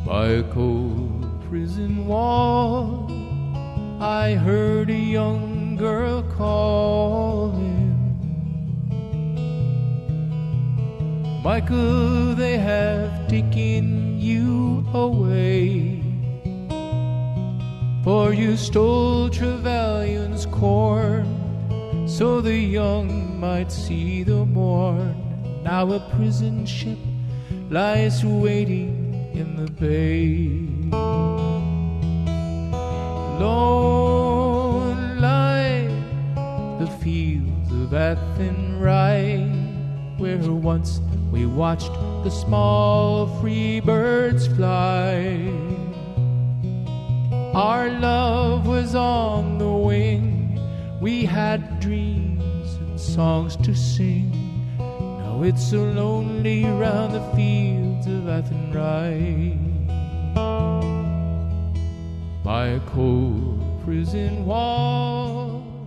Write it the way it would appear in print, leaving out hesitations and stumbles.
By a cold prison wall, I heard a young girl calling, Michael, they have taken you away, for you stole Trevelyan's corn, so the young might see the morn. Now a prison ship lies waiting in the bay. Lone lie the fields of Athenry, where once we watched the small free birds fly. Our love was on the wing, we had dreams and songs to sing. Now it's so lonely round the fields of Athenry. By a cold prison wall,